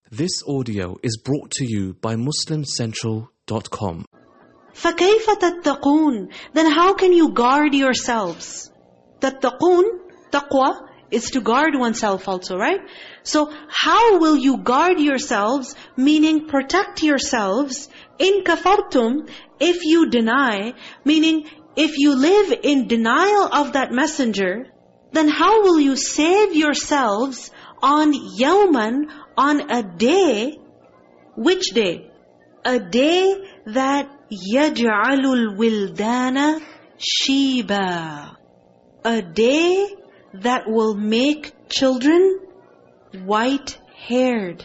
This audio is brought to you by MuslimCentral.com. فَكَيْفَ تَتَّقُونَ? Then how can you guard yourselves? تَتَّقُونَ, taqwa, is to guard oneself also, right? So how will you guard yourselves, meaning protect yourselves, in kafartum, if you deny, meaning if you live in denial of that messenger, then how will you save yourselves on yawman, on a day? Which day? A day that يَجْعَلُ الْوِلْدَانَ شِيبًا. A day that will make children white-haired.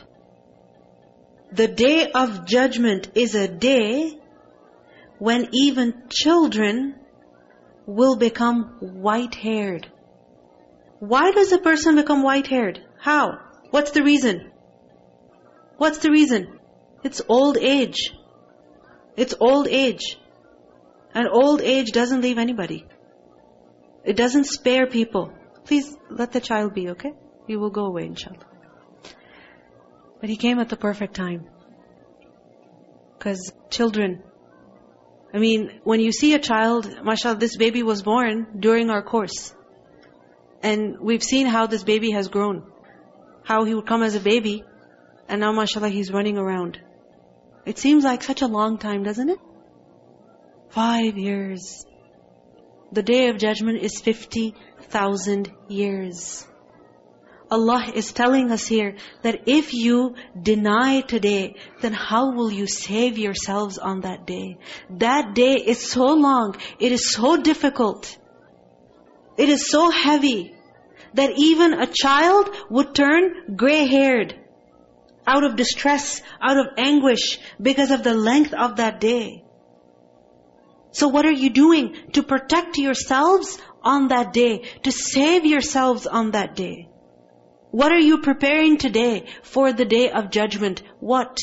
The day of judgment is a day when even children will become white-haired. Why does a person become white-haired? How? What's the reason? What's the reason? It's old age. It's old age. And old age doesn't leave anybody. It doesn't spare people. Please let the child be, okay? He will go away, inshallah. But he came at the perfect time. Because children, when you see a child, mashallah, this baby was born during our course. And we've seen how this baby has grown. How he would come as a baby, and now mashallah he's running around. It seems like such a long time, doesn't it? 5 years. The day of judgment is 50,000 years. Allah is telling us here that if you deny today, then how will you save yourselves on that day? That day is so long, it is so difficult, it is so heavy, that even a child would turn gray-haired out of distress, out of anguish, because of the length of that day. So what are you doing to protect yourselves on that day, to save yourselves on that day? What are you preparing today for the day of judgment? What?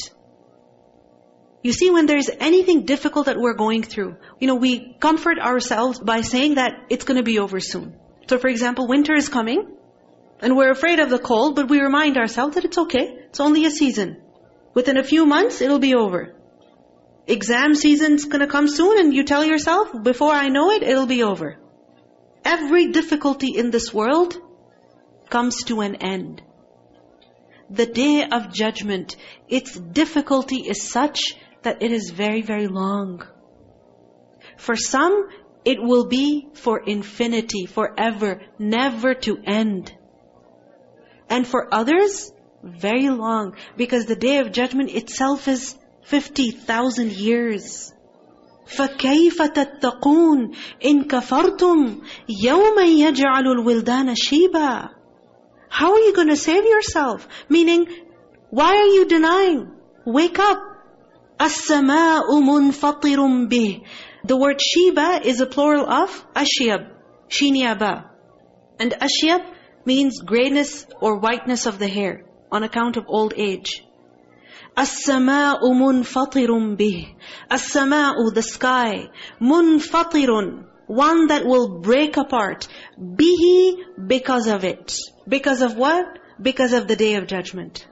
You see, when there's anything difficult that we're going through, we comfort ourselves by saying that it's going to be over soon. So for example, winter is coming, and we're afraid of the cold, but we remind ourselves that it's okay. It's only a season. Within a few months, it'll be over. Exam season's going to come soon, and you tell yourself, before I know it, it'll be over. Every difficulty in this world comes to an end. The day of judgment, its difficulty is such that it is very, very long. For some, it will be for infinity, forever, never to end. And for others, very long, because the day of judgment itself is 50,000 years. فَكَيْفَ تَتَّقُونَ إِن كَفَرْتُمْ يَوْمًا يَجْعَلُ الْوِلْدَانَ شِيبًا. How are you going to save yourself? Meaning, why are you denying? Wake up. السَّمَاءُ مُنْفَطِرٌ بِهِ. The word shiba is a plural of ashyab, shinyaba. And ashyab means grayness or whiteness of the hair on account of old age. السَّمَاءُ مُنْفَطِرٌ بِهِ. السَّمَاءُ, the sky. مُنْفَطِرٌ, one that will break apart. بِهِ, because of it. Because of what? Because of the day of judgment.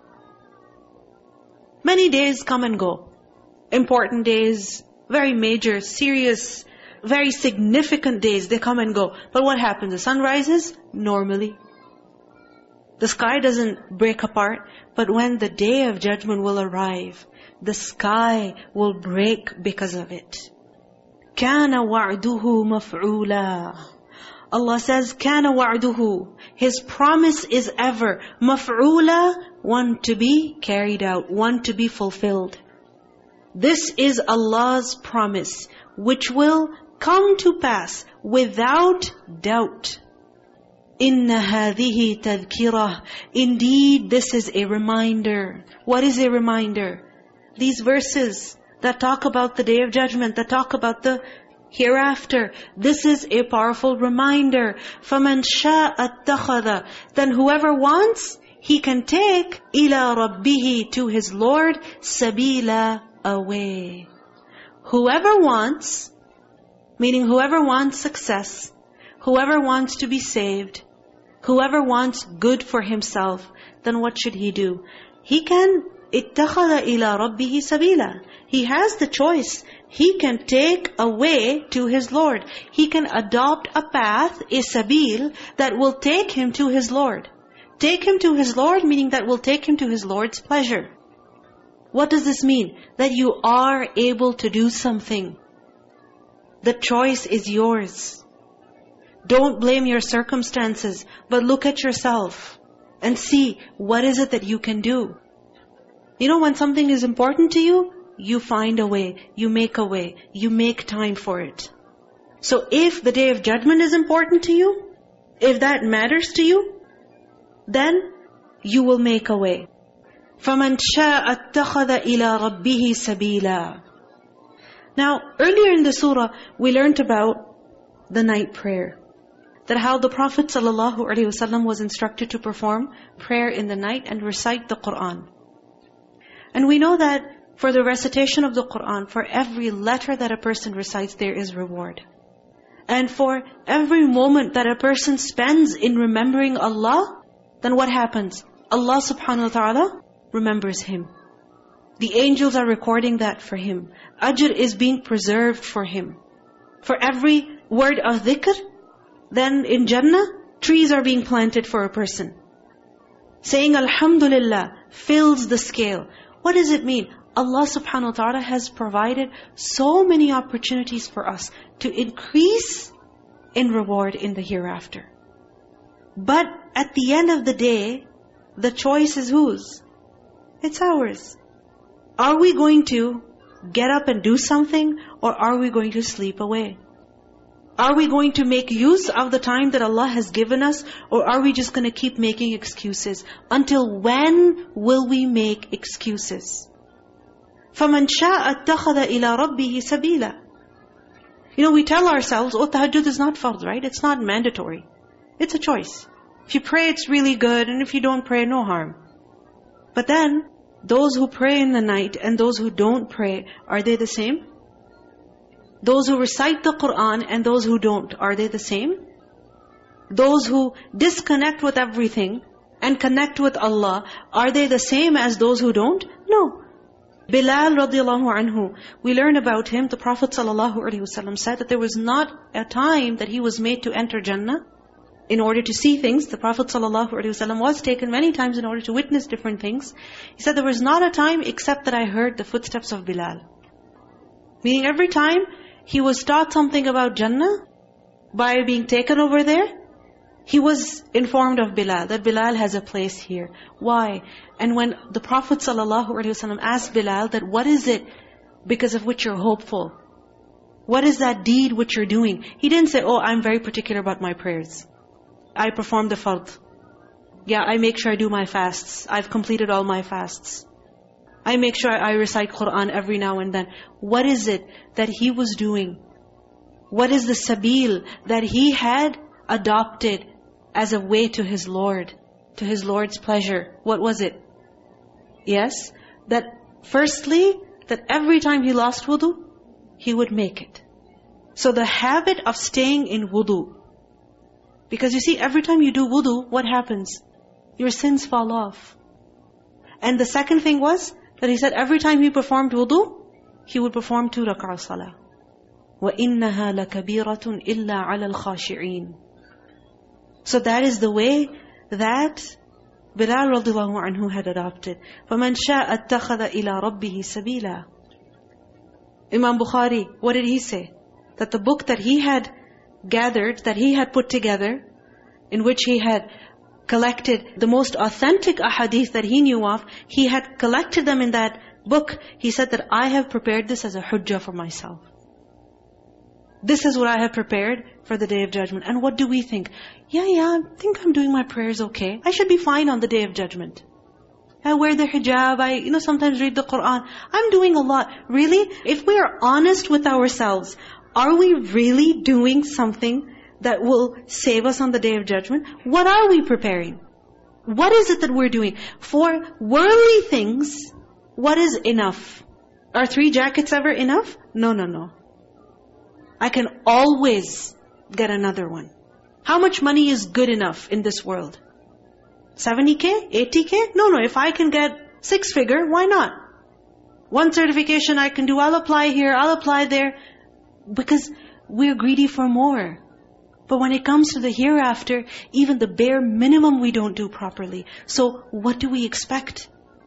Many days come and go. Important days, very major, serious, very significant days, they come and go. But what happens? The sun rises normally. The sky doesn't break apart. But when the day of judgment will arrive, the sky will break because of it. كَانَ وَعْدُهُ مَفْعُولًا. Allah says, كَانَ وَعْدُهُ. His promise is ever مَفْعُولًا, one to be carried out, one to be fulfilled. This is Allah's promise, which will come to pass without doubt. إِنَّ هَذِهِ تَذْكِرَةٌ. Indeed, this is a reminder. What is a reminder? These verses that talk about the day of judgment, that talk about the hereafter. This is a powerful reminder. فَمَنْ شَاءَ اتَّخَذَ. Then whoever wants, he can take إِلَى رَبِّهِ, to his Lord, سَبِيلًا, a way. Whoever wants, meaning whoever wants success, whoever wants to be saved, whoever wants good for himself, then what should he do? He can اتَّخَذَ إِلَىٰ رَبِّهِ سَبِيلًا. He has the choice. He can take a way to his Lord. He can adopt a path, a sabil, that will take him to his Lord. Take him to his Lord, meaning that will take him to his Lord's pleasure. What does this mean? That you are able to do something. The choice is yours. Don't blame your circumstances, but look at yourself and see what is it that you can do. You know, when something is important to you, you find a way, you make a way, you make time for it. So if the Day of Judgment is important to you, if that matters to you, then you will make a way. فَمَنْ شَاءَ اتَّخَذَ إِلَىٰ رَبِّهِ سَبِيلًا. Now, earlier in the surah, we learned about the night prayer. That how the Prophet ﷺ was instructed to perform prayer in the night and recite the Qur'an. And we know that for the recitation of the Qur'an, for every letter that a person recites, there is reward. And for every moment that a person spends in remembering Allah, then what happens? Allah subhanahu wa ta'ala remembers him. The angels are recording that for him. Ajr is being preserved for him. For every word of dhikr, then in Jannah, trees are being planted for a person. Saying Alhamdulillah fills the scale. What does it mean? Allah subhanahu wa ta'ala has provided so many opportunities for us to increase in reward in the hereafter. But at the end of the day, the choice is whose? It's ours. Are we going to get up and do something, or are we going to sleep away? Are we going to make use of the time that Allah has given us, or are we just going to keep making excuses? Until when will we make excuses? فَمَنْ شَاءَ اتَّخَذَ إِلَىٰ رَبِّهِ سَبِيلًا. You know, we tell ourselves, oh, tahajjud is not fard, right? It's not mandatory. It's a choice. If you pray, it's really good, and if you don't pray, no harm. But then, those who pray in the night and those who don't pray, are they the same? Those who recite the Qur'an and those who don't, are they the same? Those who disconnect with everything and connect with Allah, are they the same as those who don't? No. Bilal radiallahu anhu, we learn about him, the Prophet ﷺ said that there was not a time that he was made to enter Jannah in order to see things. The Prophet ﷺ was taken many times in order to witness different things. He said, there was not a time except that I heard the footsteps of Bilal. Meaning every time he was taught something about Jannah, by being taken over there, he was informed of Bilal, that Bilal has a place here. Why? And when the Prophet ﷺ asked Bilal that, what is it because of which you're hopeful? What is that deed which you're doing? He didn't say, oh, I'm very particular about my prayers. I perform the fard. Yeah, I make sure I do my fasts. I've completed all my fasts. I make sure I recite Qur'an every now and then. What is it that he was doing? What is the sabil that he had adopted as a way to his Lord, to his Lord's pleasure? What was it? Yes, that firstly, that every time he lost wudu, he would make it. So the habit of staying in wudu. Because you see, every time you do wudu, what happens? Your sins fall off. And the second thing was, that he said every time he performed wudu, he would perform 2 rak'ah salah. وَإِنَّهَا لَكَبِيرَةٌ إِلَّا عَلَى الْخَاشِعِينَ. So that is the way that Bilal radiallahu anhu had adopted. فَمَنْ شَاءَ اتَّخَذَ إِلَىٰ رَبِّهِ سَبِيلًا. Imam Bukhari, what did he say? That the book that he had gathered, that he had put together, in which he had collected the most authentic ahadith that he knew of, he had collected them in that book. He said that I have prepared this as a hujjah for myself. This is what I have prepared for the Day of Judgment. And what do we think? Yeah, I think I'm doing my prayers okay. I should be fine on the Day of Judgment. I wear the hijab, I sometimes read the Qur'an. I'm doing a lot. Really? If we are honest with ourselves, are we really doing something that will save us on the Day of Judgment? What are we preparing? What is it that we're doing? For worldly things, what is enough? Are 3 jackets ever enough? No. I can always get another one. How much money is good enough in this world? 70K? 80K? No. If I can get 6-figure, why not? One certification I can do, I'll apply here, I'll apply there. Because we're greedy for more. But when it comes to the hereafter, even the bare minimum we don't do properly. So what do we expect?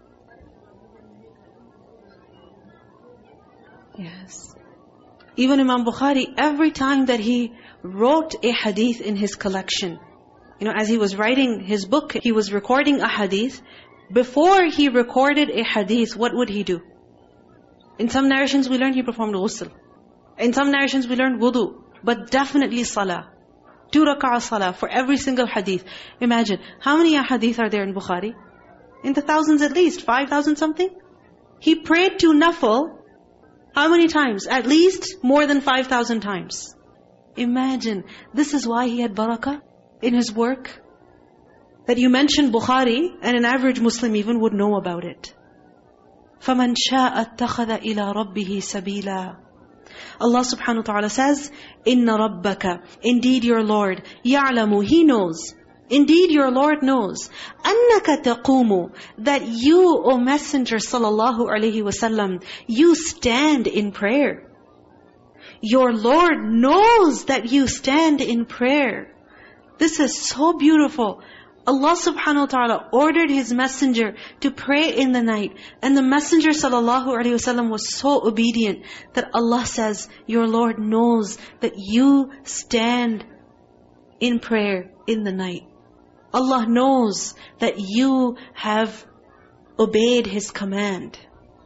Yes. Even Imam Bukhari, every time that he wrote a hadith in his collection, as he was writing his book, he was recording a hadith. Before he recorded a hadith, what would he do? In some narrations we learn he performed ghusl. In some narrations we learn wudu. But definitely salah. 2 rak'ah salah for every single hadith. Imagine, how many hadith are there in Bukhari? In the thousands at least, 5,000 something. He prayed to nafil, how many times? At least more than 5,000 times. Imagine, this is why he had barakah in his work. That you mention Bukhari, and an average Muslim even would know about it. فَمَنْ شَاءَ اتَّخَذَ إِلَىٰ رَبِّهِ سَبِيلًا. Allah subhanahu wa ta'ala says, إِنَّ رَبَّكَ, indeed your Lord, يَعْلَمُ, He knows. Indeed your Lord knows. أَنَّكَ تَقُومُ, that you, O Messenger sallallahu alaihi wasallam, you stand in prayer. Your Lord knows that you stand in prayer. This is so beautiful. Allah subhanahu wa ta'ala ordered His messenger to pray in the night. And the messenger sallallahu alaihi wasallam was so obedient that Allah says, your Lord knows that you stand in prayer in the night. Allah knows that you have obeyed His command.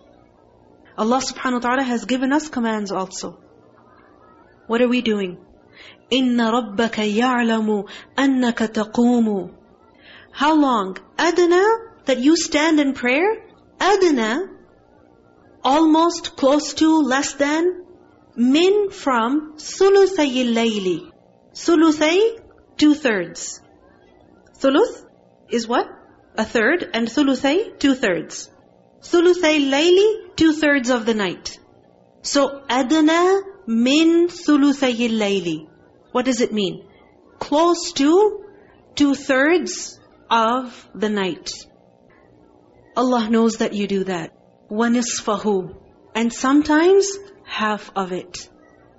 Allah subhanahu wa ta'ala has given us commands also. What are we doing? إِنَّ رَبَّكَ يَعْلَمُ أَنَّكَ تَقُومُ. How long? Adna, that you stand in prayer. Adna, almost, close to, less than. Min, from, ثُلُثَيِ اللَّيْلِ. ثُلُثَيِ, 2/3. Thuluth is what? A third. And thuluthai, 2/3. Thuluthai layli, 2/3 of the night. So, adna min thuluthai layli. What does it mean? Close to 2/3 of the night. Allah knows that you do that. وَنِصْفَهُ, and sometimes half of it.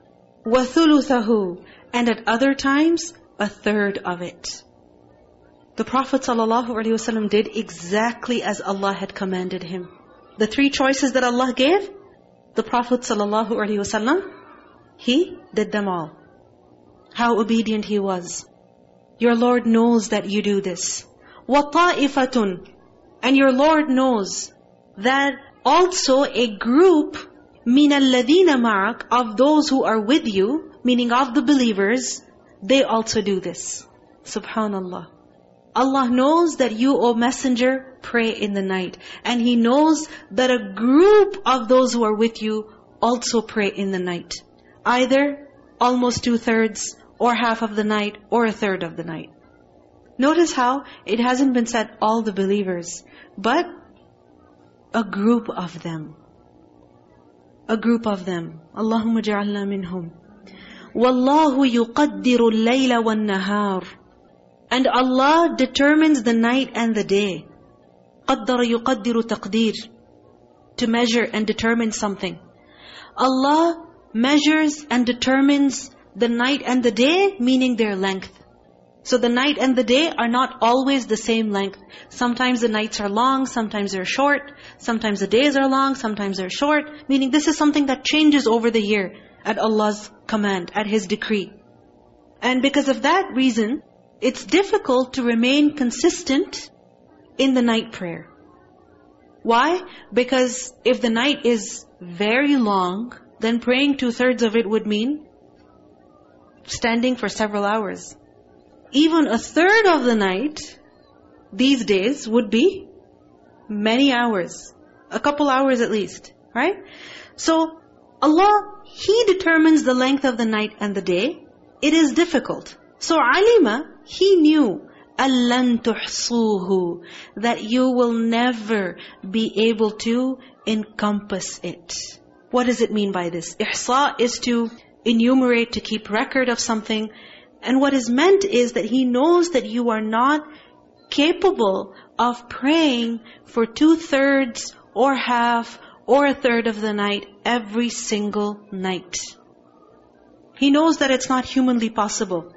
وَثُلُثَهُ, and at other times 1/3 of it. The Prophet ﷺ did exactly as Allah had commanded him. The 3 choices that Allah gave, the Prophet ﷺ, he did them all. How obedient he was. Your Lord knows that you do this. وَطَائِفَةٌ, and your Lord knows that also a group مِنَ الَّذِينَ مَعَكَ, of those who are with you, meaning of the believers, they also do this. Subhanallah. Allah knows that you, O Messenger, pray in the night. And He knows that a group of those who are with you also pray in the night. Either almost 2/3, or half of the night, or 1/3 of the night. Notice how it hasn't been said all the believers, but a group of them. A group of them. Allahumma ja'alna minhum. وَاللَّهُ يُقَدِّرُ اللَّيْلَ وَالنَّهَارِ, and Allah determines the night and the day. قَدَّرَ يُقَدِّرُ تَقْدِير, to measure and determine something. Allah measures and determines the night and the day, meaning their length. So the night and the day are not always the same length. Sometimes the nights are long, sometimes they're short. Sometimes the days are long, sometimes they're short. Meaning this is something that changes over the year at Allah's command, at His decree. And because of that reason, it's difficult to remain consistent in the night prayer. Why? Because if the night is very long, then praying 2/3 of it would mean standing for several hours. Even 1/3 of the night, these days, would be many hours. A couple hours at least. Right? So, Allah, He determines the length of the night and the day. It is difficult. So, alima, He knew, أَلَّن تُحْصُوهُ, that you will never be able to encompass it. What does it mean by this? Ihsa is to enumerate, to keep record of something. And what is meant is that He knows that you are not capable of praying for 2/3 or half or a third of the night every single night. He knows that it's not humanly possible.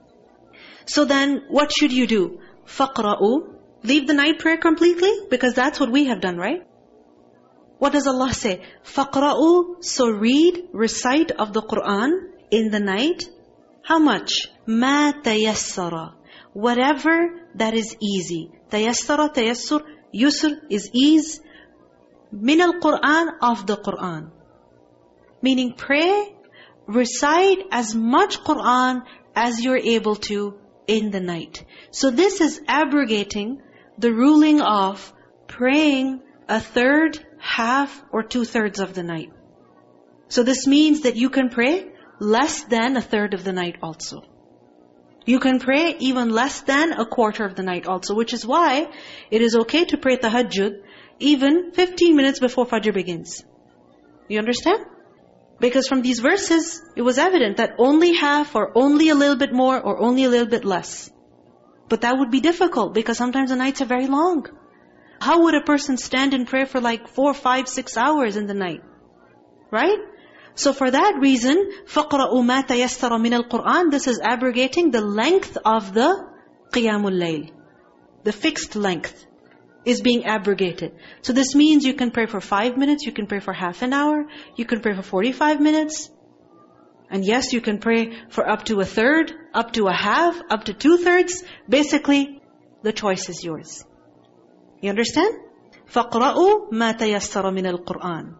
So then, what should you do? فَقْرَأُوا. Leave the night prayer completely? Because that's what we have done, right? What does Allah say? فَقْرَأُوا. So read, recite of the Qur'an in the night. How much? مَا تَيَسَّرَ. Whatever that is easy. تَيَسَّرَ, تَيَسُّر, yusr is ease. مِنَ الْقُرْآنِ, of the Qur'an. Meaning pray, recite as much Qur'an as you're able to in the night. So this is abrogating the ruling of praying a third, half, or 2/3 of the night. So this means that you can pray less than a third of the night also. You can pray even less than a quarter of the night also, which is why it is okay to pray tahajjud even 15 minutes before Fajr begins. You understand? Because from these verses, it was evident that only half or only a little bit more or only a little bit less. But that would be difficult because sometimes the nights are very long. How would a person stand and pray for like 4, 5, 6 hours in the night? Right? So for that reason, فَقْرَأُوا مَا تَيَسَّرَ مِنَ الْقُرْآنِ, this is abrogating the length of the qiyamul layl. The fixed length is being abrogated. So this means you can pray for 5 minutes, you can pray for half an hour, you can pray for 45 minutes. And yes, you can pray for up to a third, up to a half, up to 2/3. Basically, the choice is yours. You understand? فَقْرَأُوا مَا تَيَسَّرَ مِنَ الْقُرْآنِ.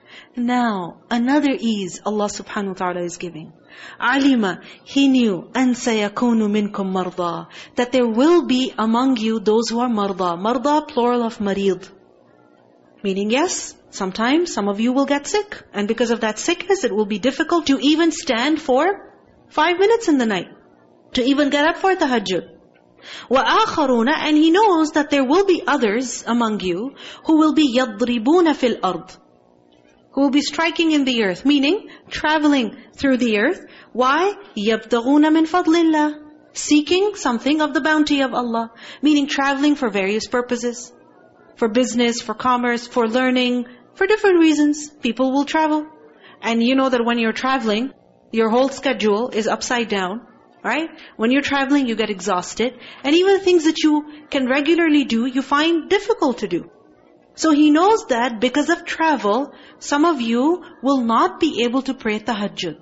Now, another ease Allah subhanahu wa ta'ala is giving. عَلِمَ, He knew, أَن سَيَكُونُ مِنْكُمْ مَرْضَى, that there will be among you those who are marda. Marda, plural of marid. Meaning, yes, sometimes some of you will get sick. And because of that sickness, it will be difficult to even stand for 5 minutes in the night. To even get up for tahajjud. وَآخَرُونَ, and He knows that there will be others among you who will be يَضْرِبُونَ فِي الْأَرْضِ, who will be striking in the earth, meaning traveling through the earth. Why? يَبْتَغُونَ مِنْ فَضْلِ اللَّهِ, seeking something of the bounty of Allah. Meaning traveling for various purposes. For business, for commerce, for learning, for different reasons. People will travel. And you know that when you're traveling, your whole schedule is upside down. Right? When you're traveling, you get exhausted. And even things that you can regularly do, you find difficult to do. So He knows that because of travel, some of you will not be able to pray tahajjud.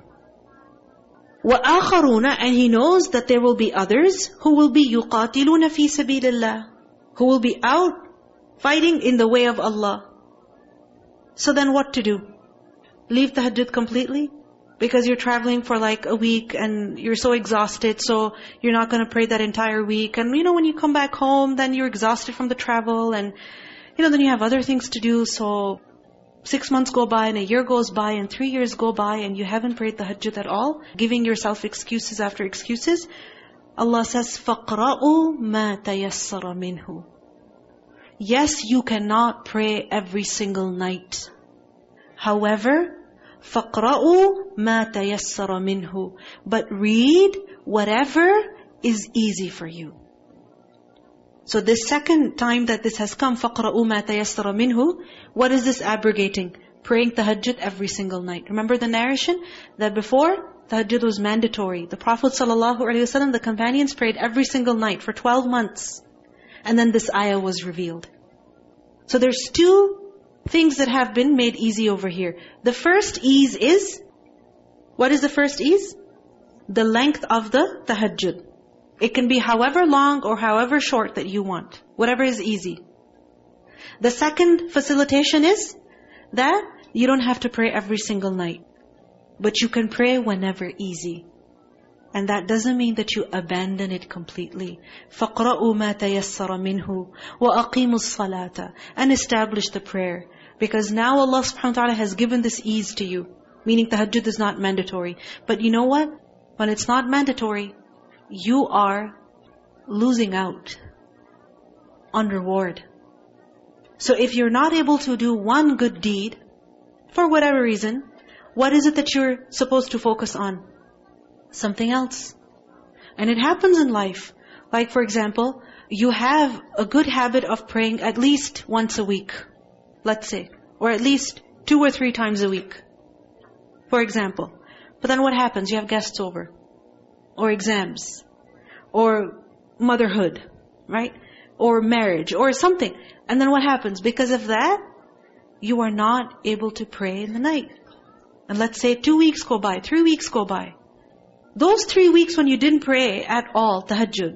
وَآخَرُونَ, and He knows that there will be others who will be يُقَاتِلُونَ فِي سَبِيلِ اللَّهِ, who will be out fighting in the way of Allah. So then what to do? Leave tahajjud completely? Because you're traveling for like a week and you're so exhausted, so you're not going to pray that entire week. And when you come back home, then you're exhausted from the travel and then you have other things to do. So 6 months go by and a year goes by and 3 years go by and you haven't prayed tahajjud at all, giving yourself excuses after excuses. Allah says, فَقْرَأُوا مَا تَيَسَّرَ مِنْهُ. Yes, you cannot pray every single night. However, فَقْرَأُوا مَا تَيَسَّرَ مِنْهُ. But read whatever is easy for you. So this second time that this has come, فَقْرَأُوا مَا تَيَسَّرَ مِنْهُ, what is this abrogating? Praying tahajjud every single night. Remember the narration? That before, tahajjud was mandatory. The Prophet ﷺ, the companions prayed every single night for 12 months. And then this ayah was revealed. So there's two things that have been made easy over here. The first ease is, what is the first ease? The length of the tahajjud. It can be however long or however short that you want. Whatever is easy. The second facilitation is that you don't have to pray every single night. But you can pray whenever easy. And that doesn't mean that you abandon it completely. فَقْرَأُوا مَا تَيَسَّرَ مِنْهُ وَأَقِيمُوا الصَّلَاةَ, and establish the prayer. Because now Allah subhanahu wa ta'ala has given this ease to you. Meaning tahajjud is not mandatory. But you know what? When it's not mandatory, you are losing out on reward. So if you're not able to do one good deed, for whatever reason, what is it that you're supposed to focus on? Something else. And it happens in life. Like for example, you have a good habit of praying at least once a week, let's say, or at least 2 or 3 times a week, for example. But then what happens? You have guests over, or exams, or motherhood, right? Or marriage, or something. And then what happens? Because of that, you are not able to pray in the night. And let's say 2 weeks go by, 3 weeks go by. Those 3 weeks when you didn't pray at all, tahajjud,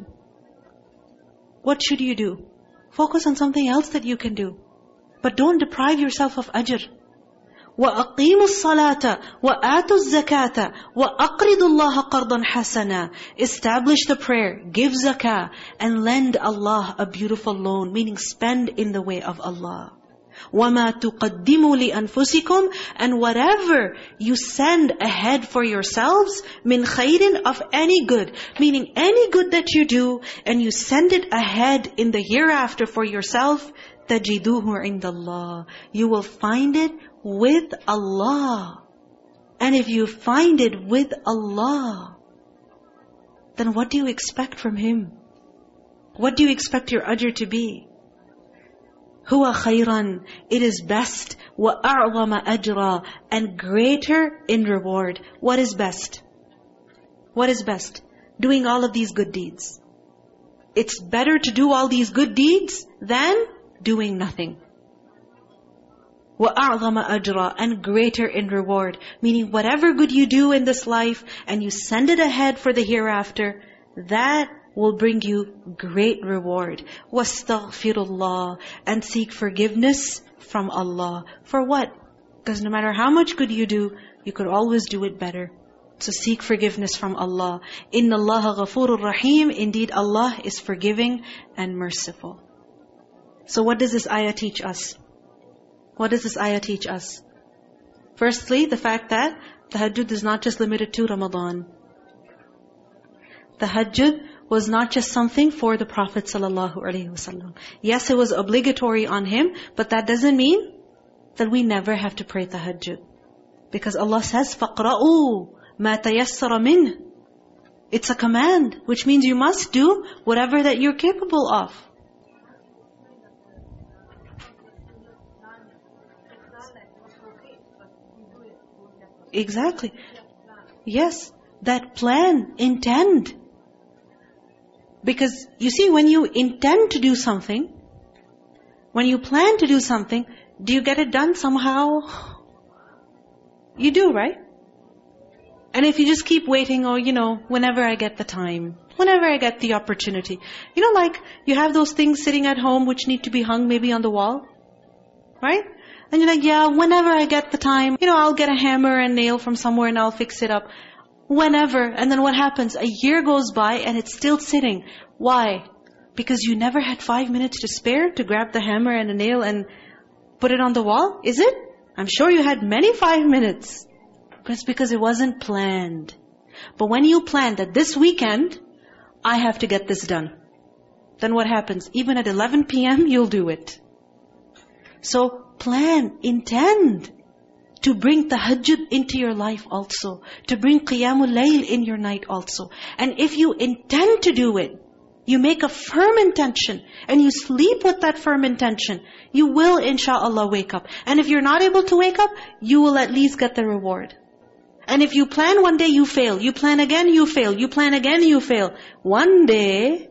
what should you do? Focus on something else that you can do. But don't deprive yourself of ajr. وَأَقِيمُوا الصَّلَاةَ وَآتُوا الزَّكَاةَ وَأَقْرِضُوا اللَّهَ قَرْضًا حَسَنًا. Establish the prayer, give zakah, and lend Allah a beautiful loan, meaning spend in the way of Allah. وَمَا تُقَدِّمُوا لِأَنفُسِكُمْ. And whatever you send ahead for yourselves, مِنْ خَيْرٍ, of any good, meaning any good that you do, and you send it ahead in the hereafter for yourself, تَجِدُوهُ عِنْدَ اللَّهِ. You will find it with Allah. And if you find it with Allah, then what do you expect from Him? What do you expect your ajr to be? هُوَ خَيْرًا. It is best. وَأَعْظَمَ أَجْرًا. And greater in reward. What is best? What is best? Doing all of these good deeds. It's better to do all these good deeds than doing nothing. وَأَعْظَمَ أَجْرًا. And greater in reward. Meaning whatever good you do in this life, and you send it ahead for the hereafter, that will bring you great reward. وَاسْتَغْفِرُ اللَّهِ. And seek forgiveness from Allah. For what? Because no matter how much good you do, you could always do it better. So seek forgiveness from Allah. إِنَّ اللَّهَ غَفُورٌ رَحِيمٌ. Indeed, Allah is forgiving and merciful. So what does this ayah teach us? What does this ayah teach us? Firstly, the fact that tahajjud is not just limited to Ramadan. Tahajjud was not just something for the Prophet ﷺ. Yes, it was obligatory on him, but that doesn't mean that we never have to pray tahajjud. Because Allah says, فَقْرَأُوا مَا تَيَسَّرَ مِنْهِ. It's a command, which means you must do whatever that you're capable of. Exactly. Yes, that plan, intend. Because you see, when you intend to do something, when you plan to do something, do you get it done somehow? You do, right? And if you just keep waiting, or whenever I get the time, whenever I get the opportunity. Like you have those things sitting at home which need to be hung maybe on the wall. Right? And you're like, yeah, whenever I get the time, I'll get a hammer and nail from somewhere and I'll fix it up. Whenever. And then what happens? A year goes by and it's still sitting. Why? Because you never had 5 minutes to spare to grab the hammer and a nail and put it on the wall? Is it? I'm sure you had many 5 minutes. But it's because it wasn't planned. But when you plan that this weekend, I have to get this done, then what happens? Even at 11 p.m., you'll do it. So plan, intend to bring tahajjud into your life also. To bring qiyamul layl in your night also. And if you intend to do it, you make a firm intention, and you sleep with that firm intention, you will insha'Allah wake up. And if you're not able to wake up, you will at least get the reward. And if you plan one day, you fail. You plan again, you fail. You plan again, you fail. One day,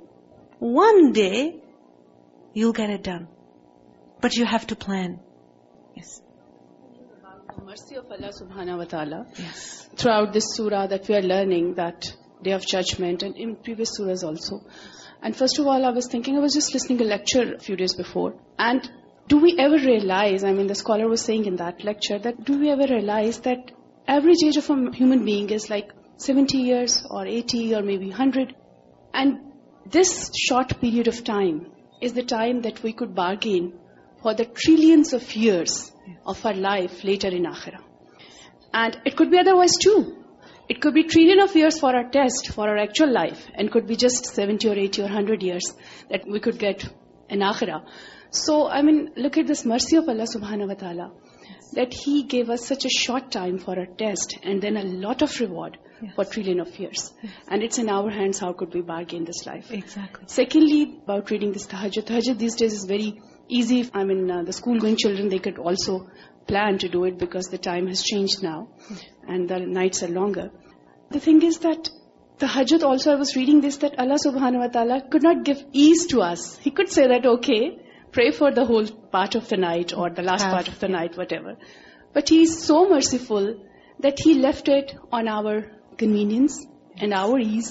you'll get it done. But you have to plan. Yes. The mercy of Allah subhanahu wa ta'ala. Yes. Throughout this surah that we are learning, that Day of Judgment, and in previous surahs also. And first of all, I was just listening to a lecture a few days before. And do we ever realize, the scholar was saying in that lecture, that do we ever realize that average age of a human being is like 70 years or 80 or maybe 100. And this short period of time is the time that we could bargain for the trillions of years of our life later in Akhirah. And it could be otherwise too. It could be trillion of years for our test, for our actual life, and could be just 70 or 80 or 100 years that we could get in Akhirah. So, look at this mercy of Allah subhanahu wa ta'ala. that He gave us such a short time for a test and then a lot of reward for trillion of years. And it's in our hands, how could we bargain this life? Exactly. Secondly, about reading this tahajjud. Tahajjud these days is very easy. The school-going children, they could also plan to do it because the time has changed now and the nights are longer. The thing is that tahajjud also, I was reading this, that Allah subhanahu wa ta'ala could not give ease to us. He could say that, okay, pray for the whole part of the night or the last part of the night, whatever. But He is so merciful that He left it on our convenience and our ease,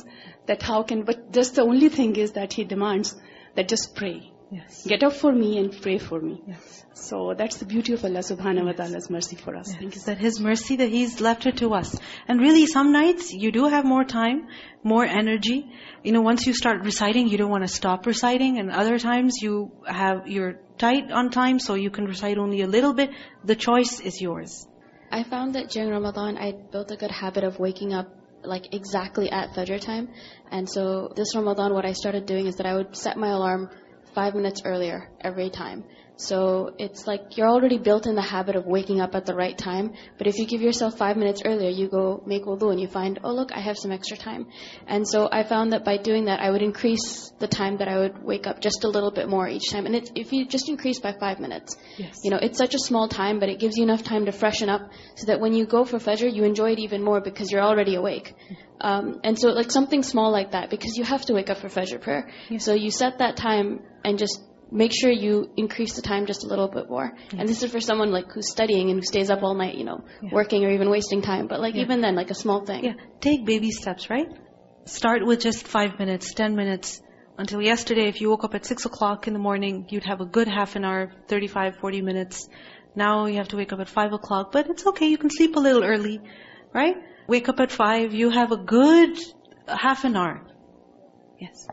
but just the only thing is that He demands that just pray. Yes. Get up for me and pray for me. Yes. So that's the beauty of Allah subhanahu wa ta'ala's mercy for us. Yes. Thank you. That His mercy, that He's left it to us. And really, some nights you do have more time, more energy. Once you start reciting, you don't want to stop reciting. And other times you're tight on time, so you can recite only a little bit. The choice is yours. I found that during Ramadan, I built a good habit of waking up exactly at Fajr time. And so this Ramadan, what I started doing is that I would set my alarm 5 minutes earlier every time. So it's like you're already built in the habit of waking up at the right time. But if you give yourself 5 minutes earlier, you go make wudu and you find, oh look, I have some extra time. And so I found that by doing that, I would increase the time that I would wake up just a little bit more each time. And if you just increase by 5 minutes, it's such a small time, but it gives you enough time to freshen up so that when you go for Fajr, you enjoy it even more because you're already awake. And so something small like that, because you have to wake up for Fajr prayer. So you set that time and just make sure you increase the time just a little bit more. And this is for someone who's studying and who stays up all night, working or even wasting time. But even then, a small thing. Yeah, take baby steps, right? Start with just 5 minutes, 10 minutes. Until yesterday, if you woke up at 6 o'clock in the morning, you'd have a good half an hour, 35, 40 minutes. Now you have to wake up at 5 o'clock. But it's okay, you can sleep a little early, right? Wake up at 5, you have a good half an hour. Yes.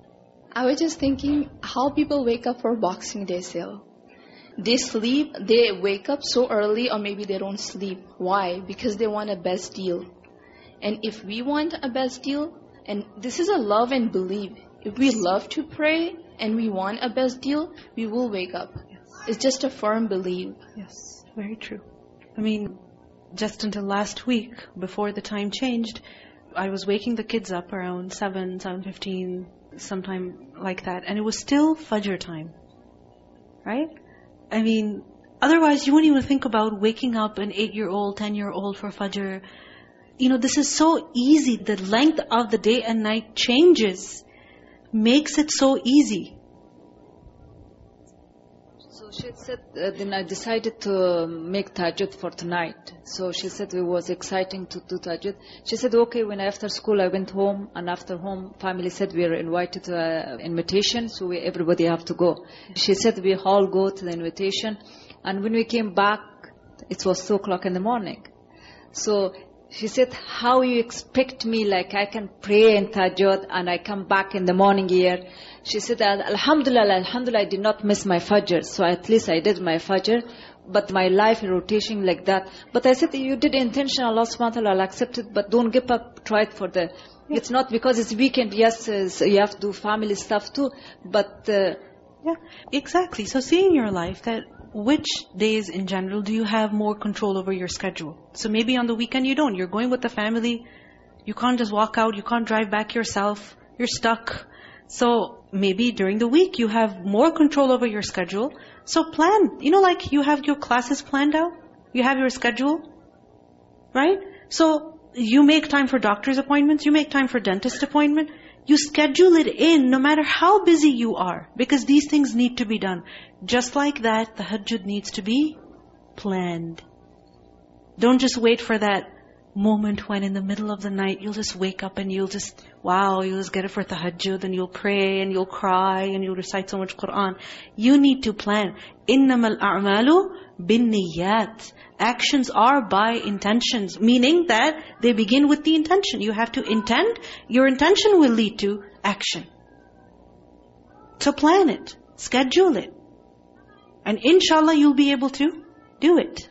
I was just thinking how people wake up for Boxing Day sale. They wake up so early, or maybe they don't sleep. Why? Because they want a best deal. And if we want a best deal, and this is a love and believe. If we love to pray and we want a best deal, we will wake up. Yes. It's just a firm belief. Yes, very true. Just until last week, before the time changed, I was waking the kids up around 7, 7:15, sometime like that. And it was still Fajr time. Right? Otherwise you wouldn't even think about waking up an 8-year-old, 10-year-old for Fajr. This is so easy. The length of the day and night changes. Makes it so easy. So she said, then I decided to make tahajjud for tonight. So she said it was exciting to do tahajjud. She said, okay, when after school I went home, and after home, family said we are invited to an invitation, so everybody have to go. She said we all go to the invitation, and when we came back, it was 2 o'clock in the morning. So she said, how you expect me, I can pray in tahajjud and I come back in the morning here? She said, Alhamdulillah, I did not miss my Fajr. So at least I did my Fajr, but my life is rotating like that. But I said, you did intention, Allah subhanahu wa ta'ala will accept it, but don't give up, try it for the... Yeah. It's not because it's weekend, yes, you have to do family stuff too, but... Yeah, exactly. So see in your life that which days in general do you have more control over your schedule? So maybe on the weekend you don't. You're going with the family. You can't just walk out. You can't drive back yourself. You're stuck. So maybe during the week you have more control over your schedule. So plan. You have your classes planned out. You have your schedule. Right? So you make time for doctor's appointments. You make time for dentist appointment. You schedule it in no matter how busy you are. Because these things need to be done. Just like that, the tahajjud needs to be planned. Don't just wait for that moment when in the middle of the night you'll just wake up and you'll just get it for tahajjud and you'll pray and you'll cry and you'll recite so much Qur'an. You need to plan. إِنَّمَا الْأَعْمَالُ بِالنِّيَّاتِ. Actions are by intentions, meaning that they begin with the intention. You have to intend. Your intention will lead to action. So plan it. Schedule it. And inshallah you'll be able to do it.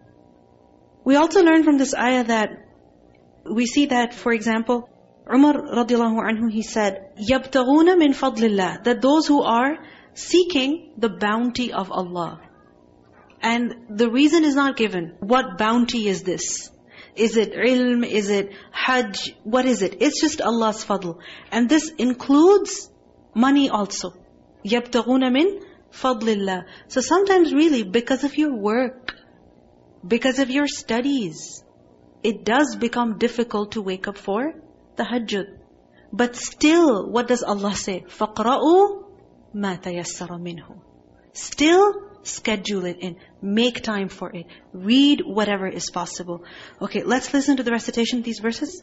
We also learn from this ayah that we see that, for example, Umar radiallahu anhu, he said, يَبْتَغُونَ مِنْ فَضْلِ اللَّهِ, that those who are seeking the bounty of Allah. And the reason is not given. What bounty is this? Is it ilm? Is it hajj? What is it? It's just Allah's fadl. And this includes money also. يَبْتَغُونَ مِنْ فَضْلِ اللَّهِ. So sometimes really, because of your work, because of your studies, it does become difficult to wake up for tahajjud. But still, what does Allah say? فَقْرَأُوا مَا تَيَسَّرَ مِنْهُ. Still, schedule it in. Make time for it. Read whatever is possible. Okay, let's listen to the recitation of these verses.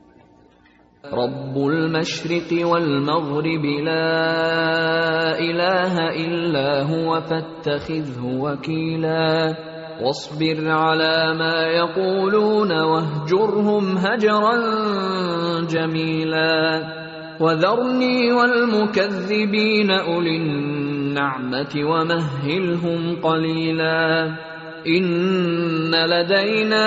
رب المشرق والمغرب لا إله إلا هو فاتخذه وكيلا واصبر على ما يقولون واهجرهم هجرا جميلا وذرني والمكذبين أولي النعمة ومهلهم قليلا إن لدينا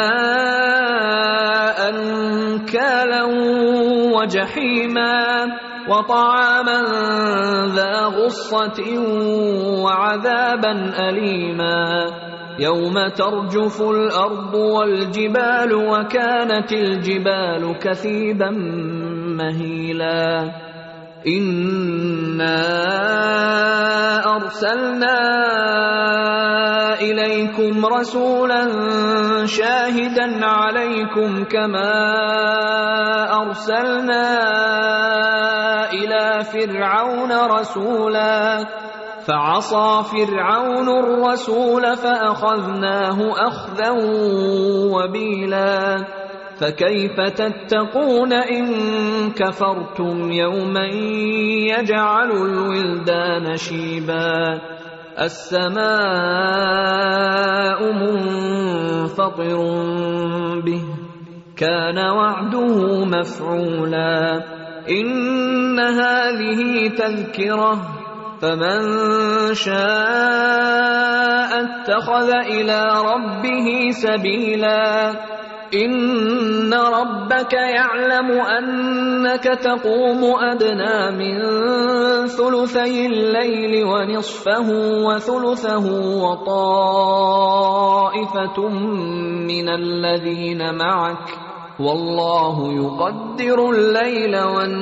أنكالا وجحيما وطعاما ذا غصة وعذابا أليما يوم ترجف الأرض والجبال وكانت الجبال كثيبا مهيلا إنا أرسلنا إليكم رسولا شاهدا عليكم كما أرسلنا إلى فرعون رسولا فعصى فرعون الرسول فأخذناه أخذا وبيلا فكيف تتقون إن كفرتم يوما يجعل الولدان شيبا السماء منفطر به كان وعده مفعولا إن هذه تذكرة فمن شاء اتخذ إلى ربه سبيلا إن ربك يعلم أنك تقوم أدنى من ثلثي الليل ونصفه وثلثه وطائفة من الذين معك والله يقدر الليل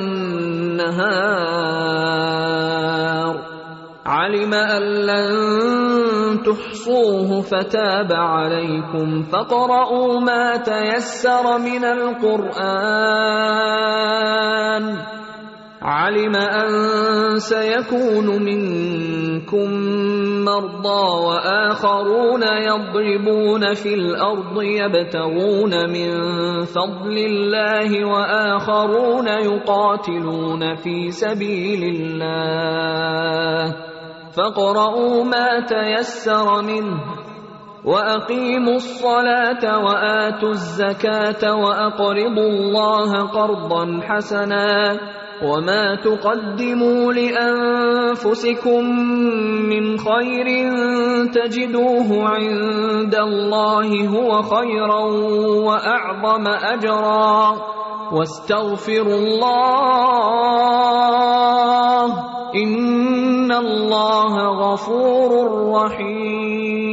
والنهار علم أن لن تحصوه فتاب عليكم فاقرؤوا ما تيسر من القرآن علم أن سيكون منكم مرضى وآخرون يضربون في الأرض يبتغون من فضل الله وآخرون يقاتلون في سبيل الله فاقرؤوا ما تيسر منه وأقيموا الصلاة وآتوا الزكاة وأقرضوا الله قرضا حسنا وما تقدموا لأنفسكم من خير تجدوه عند الله هو خيرا وأعظم أجرا واستغفروا الله إن الله غفور رحيم